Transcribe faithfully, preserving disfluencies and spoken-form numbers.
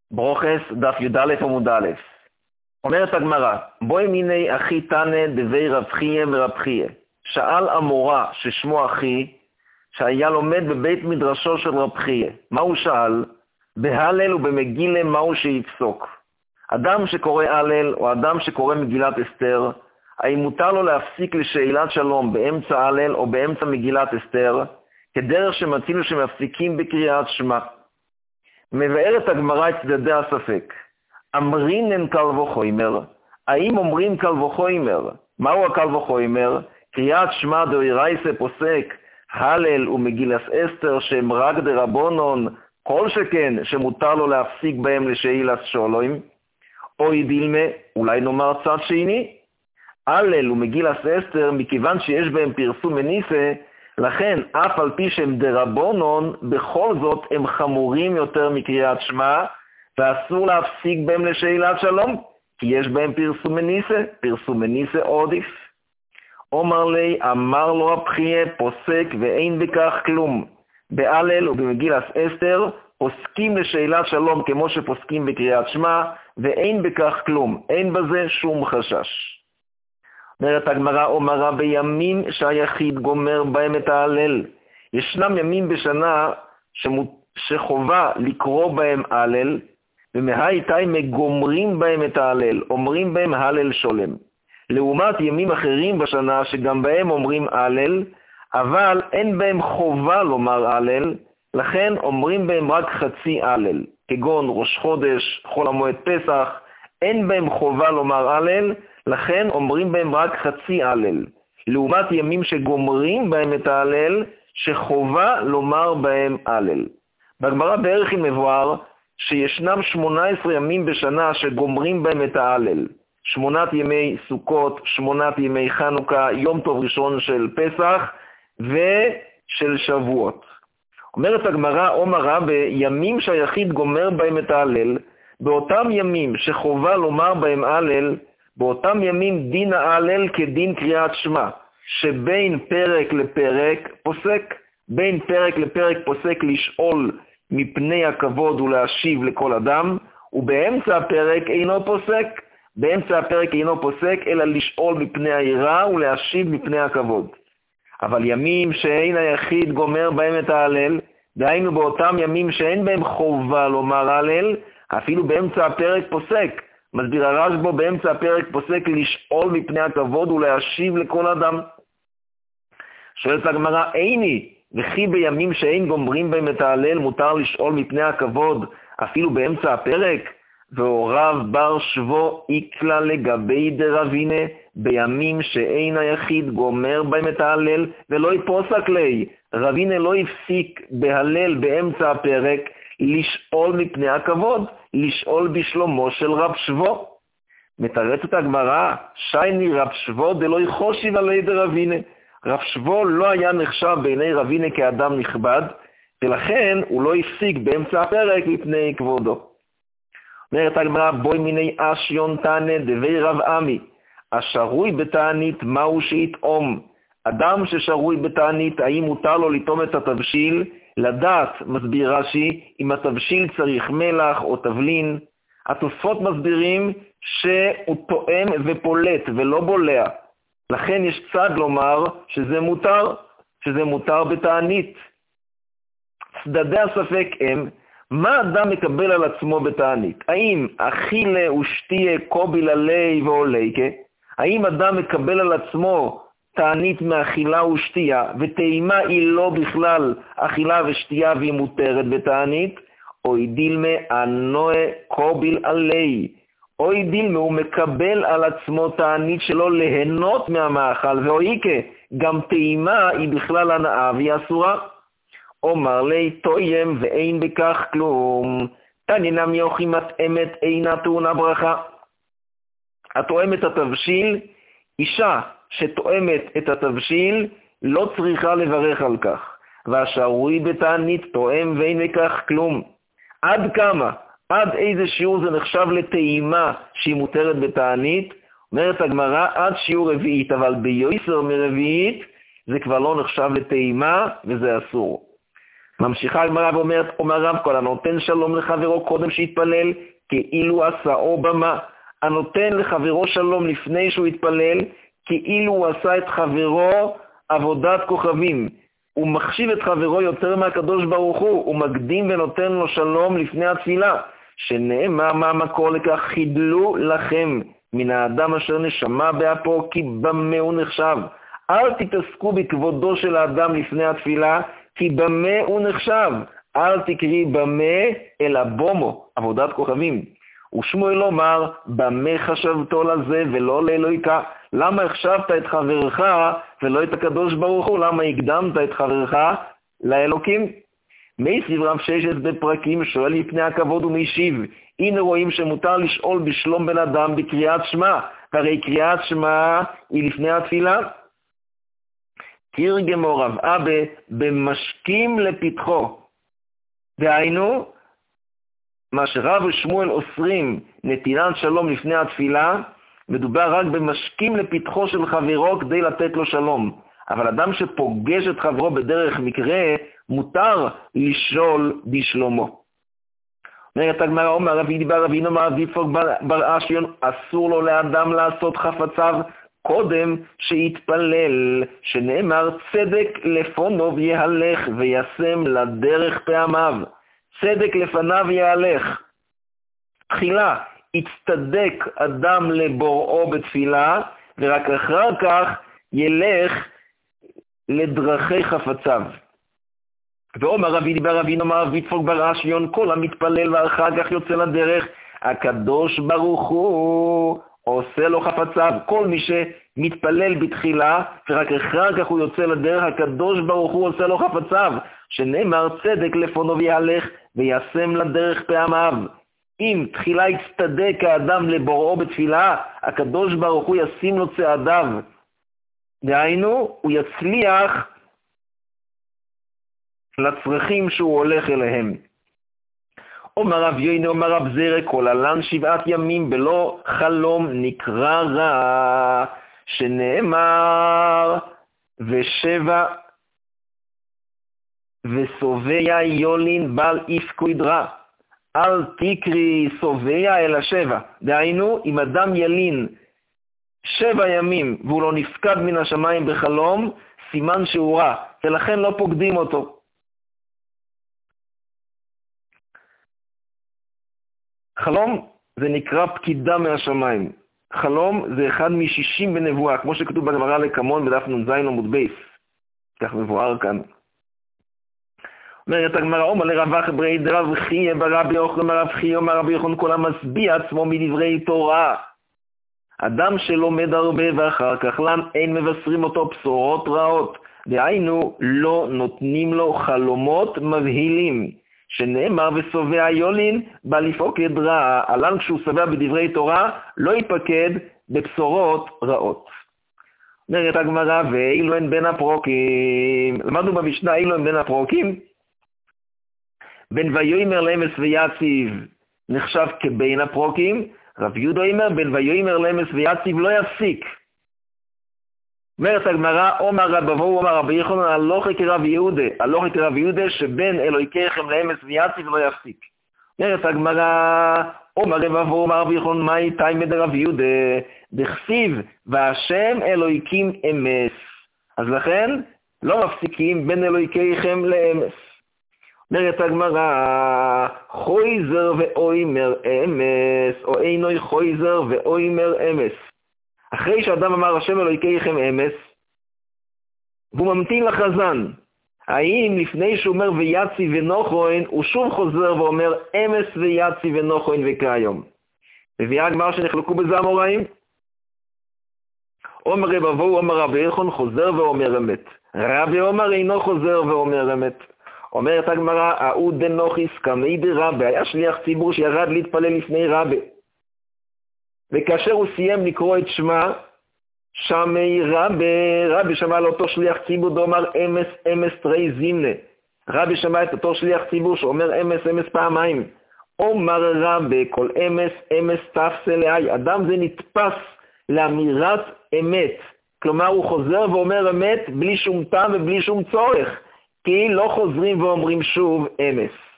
ברוכס, דף י"א עמוד א'. אומרת הגמרא, בואי מיני אחי תנא דבי רב חייא ורב חייא. שאל המורה ששמו אחי, שהיה לומד בבית מדרשו של רב חייא. מה הוא שאל? בהלל ובמגילה מהו שיפסוק. אדם שקורא הלל או אדם שקורא מגילת אסתר, האם מותר לו להפסיק לשאלת שלום באמצע הלל או באמצע מגילת אסתר, כדרך שמצינו שמפסיקים בקריאת שמע. מבארת הגמרא את צדדי הספק. אמרינן קל וחומר, האם אומרים קל וחומר? מהו הקל וחומר? קריאת שמע דאורייתא פוסק, הלל ומגילת אסתר שהם רק דרבנן, כל שכן שמותר לו להפסיק בהם לשאלת שלום. אוי דילמה, אולי נאמר צד שני, הלל ומגילת אסתר מכיוון שיש בהם פרסום מניסה, לכן אף על פי שהם דרבנן, בכל זאת הם חמורים יותר מקריאת שמע, ואסור להפסיק בהם לשאלת שלום, כי יש בהם פרסום מניסה, פרסום מניסה עודיף. אומר לי, אמר לו רב חייא, פוסק ואין בכך כלום. בהלל ובמגילת אסתר פוסקים לשאלת שלום כמו שפוסקים בקריאת שמע, ואין בכך כלום, אין בזה שום חשש. אומרת הגמרא, אומרה בימים שהיחיד גומר בהם את ההלל. ישנם ימים בשנה שמות... שחובה לקרוא בהם הלל, ומהייתי מגומרים בהם את ההלל, אומרים בהם הלל שולם. לעומת ימים אחרים בשנה שגם בהם אומרים הלל, אבל אין בהם חובה לומר הלל, לכן אומרים בהם רק חצי הלל, כגון ראש חודש, חול המועד פסח, אין בהם חובה לומר הלל, לכן אומרים בהם רק חצי הלל, לעומת ימים שגומרים בהם את ההלל, שחובה לומר בהם הלל. בגמרא בערך היא מבואר שישנם שמונה עשרה ימים בשנה שגומרים בהם את ההלל, שמונת ימי סוכות, שמונת ימי חנוכה, יום טוב ראשון של פסח ושל שבועות. אומרת הגמרא, אומר רב, בימים שהיחיד גומר בהם את ההלל, באותם ימים שחובה לומר בהם הלל, באותם ימים דין ההלל כדין קריאת שמע, שבין פרק לפרק פוסק, בין פרק לפרק פוסק לשאול מפני הכבוד ולהשיב לכל אדם, ובאמצע הפרק אינו פוסק, באמצע הפרק אינו פוסק, אלא לשאול מפני היראה ולהשיב מפני הכבוד. אבל ימים שאין היחיד גומר בהם את ההלל, דהיינו באותם ימים שאין בהם חובה לומר הלל, אפילו באמצע הפרק פוסק. מסביר הרשב"א, באמצע הפרק פוסק לשאול מפני הכבוד ולהשיב לכל אדם. שואלת הגמרא, איני, וכי בימים שאין גומרים בהם את ההלל מותר לשאול מפני הכבוד, אפילו באמצע הפרק? והוריו בר שבו איקלה לגבי דרבינה, בימים שאין היחיד גומר בהם את ההלל ולא יפוסק לי. רבינה לא הפסיק בהלל באמצע הפרק לשאול מפני הכבוד, לשאול בשלומו של רב שבו. מתרצת הגמרא, שייני רב שבו דלא יחושיב עלי דרבינה. רב שבו לא היה נחשב בעיני רבינה כאדם נכבד, ולכן הוא לא הפסיק באמצע הפרק מפני כבודו. אומרת הגמרא, בואי מיני אשיון תנא דבי רב עמי, השרוי בתענית מהו שיטעום. אדם ששרוי בתענית, האם מותר לו לטעום את התבשיל? לדעת, מסביר רש"י, אם התבשיל צריך מלח או תבלין. התוספות מסבירים שהוא טועם ופולט ולא בולע. לכן יש צד לומר שזה מותר, שזה מותר בתענית. צדדי הספק הם, מה אדם מקבל על עצמו בתענית? האם אכילה ושתיה קובילה לי ועוליקה? האם אדם מקבל על עצמו תענית מאכילה ושתייה, וטעימה היא לא בכלל אכילה ושתייה והיא מותרת בתענית? אוי דילמה אנוה קוביל עלי. אוי דילמה הוא מקבל על עצמו תענית שלא ליהנות מהמאכל, ואויקה גם טעימה היא בכלל הנאה והיא אסורה. אומר לי תוים ואין בכך כלום. תנינם יוכי מתאמת אינה טעונה ברכה. התואמת התבשיל, אישה שתואמת את התבשיל לא צריכה לברך על כך. והשרוי בתענית תואם ואין בכך כלום. עד כמה? עד איזה שיעור זה נחשב לטעימה שהיא מותרת בתענית? אומרת הגמרא עד שיעור רביעית, אבל ביועסר מרביעית זה כבר לא נחשב לטעימה וזה אסור. ממשיכה הגמרא ואומרת, אומר רב, כל הנותן שלום לחברו קודם שהתפלל, כאילו עשאו במה. הנותן לחברו שלום לפני שהוא התפלל, כאילו הוא עשה את חברו עבודת כוכבים. הוא מחשיב את חברו יותר מהקדוש ברוך הוא, הוא מקדים ונותן לו שלום לפני התפילה. שנאמר מה המקור לכך, חידלו לכם מן האדם אשר נשמה באפו, כי במה הוא נחשב. אל תתעסקו בכבודו של האדם לפני התפילה, כי במה הוא נחשב. אל תקרי במה אלא בומו, עבודת כוכבים. ושמואל אומר, במה חשבתו לזה ולא לאלוהיקה? למה החשבת את חברך ולא את הקדוש ברוך הוא? למה הקדמת את חברך לאלוקים? מי סיב רב ששת בפרקים שואל מפני הכבוד ומשיב. הנה רואים שמותר לשאול בשלום בן אדם בקריאת שמע, והרי קריאת שמע היא לפני התפילה. תרגמו רב אבא במשקים לפתחו. דהיינו, מה שרב ושמואל אוסרים נתינת שלום לפני התפילה, מדובר רק במשקים לפתחו של חברו כדי לתת לו שלום. אבל אדם שפוגש את חברו בדרך מקרה, מותר לשאול בשלומו. אומרת הגמרא, אומר רבי דיבר רבינו מר ויפוק בר אשיון, אסור לו לאדם לעשות חפציו קודם שיתפלל, שנאמר צדק לפונו יהלך וישם לדרך פעמיו. צדק לפניו יהלך. תחילה יצטדק אדם לבוראו בתפילה, ורק אחר כך ילך לדרכי חפציו. ואומר רבי דיבר רבינו מר ויפוק בר אשיון, כל המתפלל ואחר כך יוצא לדרך, הקדוש ברוך הוא עושה לו חפציו. כל מי שמתפלל בתחילה ורק אחר כך הוא יוצא לדרך, הקדוש ברוך הוא עושה לו חפציו, שנאמר צדק לפונו ויהלך וישם לדרך פעמיו. אם תחילה יצטדק האדם לבוראו בתפילה, הקדוש ברוך הוא ישים לו צעדיו. דהיינו, הוא יצליח לצרכים שהוא הולך אליהם. אומר רב יוינה, אומר רב זרע, כל עלן שבעת ימים בלא חלום נקרא רע, שנאמר ושבע וסובע יולין בל יפקוד רע. אל תקרי סובע אלא שבע. דהיינו, אם אדם ילין שבע ימים והוא לא נפקד מן השמיים בחלום, סימן שהוא רע, ולכן לא פוקדים אותו. חלום זה נקרא פקידה מהשמיים. חלום זה אחד משישים בנבואה, כמו שכתוב בגמרא לקמון בדף נ"ז עמוד בייס. כך מבואר כאן. אומרת הגמרא, אומר לרווח ברי דרב חייה ברבי יוחנן רב חייה, אומר רבי יוחנן, כל המשביע עצמו מדברי תורה. אדם שלומד הרבה ואחר כך לן אין מבשרים אותו בשורות רעות. דהיינו, לא נותנים לו חלומות מבהילים. שנאמר וסובע יולין בא לפקוד רע. עלן כשהוא שבע בדברי תורה לא יפקד בבשורות רעות. אומרת הגמרא, ואילו הן בין הפרוקים. למדנו במשנה אילו הן בין הפרוקים. בן ויאמר לאמס ויציב נחשב כבין הפרוקים. רב יהודה אומר בן ויאמר לאמס ויציב לא יפסיק. אומרת הגמרא, אומר רב אבו אומר רבי יוחנן, הלכה כרב יהודה, הלכה כרב יהודה שבין אלוהיכם לאמס ויציב לא יפסיק. אומרת הגמרא, אומר רב אבו אומר רבי יוחנן, מהי תימא דרב יהודה? דכתיב והשם אלוהיקים אמס. אז לכן לא מפסיקים בין אלוהיכם לאמס. אומרת הגמרא, חויזר ואוימר אמס, או אינוי חויזר ואוימר אמס. אחרי שאדם אמר השם אלוהיכם אמס, והוא ממתין לחזן, האם לפני שהוא אומר ויצי ונוחוין, הוא שוב חוזר ואומר אמס ויצי ונוחוין וכיום? מביאה הגמרא שנחלקו בזה המוראים. אומר רב אבו, אומר רבי יוחנן, חוזר ואומר אמת. רבי אומר אינו חוזר ואומר אמת. אומרת הגמרא, ההוא דנוחיס קמי דרבי, היה שליח ציבור שירד להתפלל לפני רבי. וכאשר הוא סיים לקרוא את שמה, שמי רבי, רבי שמע לאותו שליח ציבור ואומר אמס אמס תרי זימנה. רבי שמע את אותו שליח ציבור שאומר אמס אמס פעמיים. אומר רבי, כל אמס אמס תפסה לאי. אדם זה נתפס לאמירת אמת. כלומר הוא חוזר ואומר אמת בלי שום טעם ובלי שום צורך. כי לא חוזרים ואומרים שוב אמס.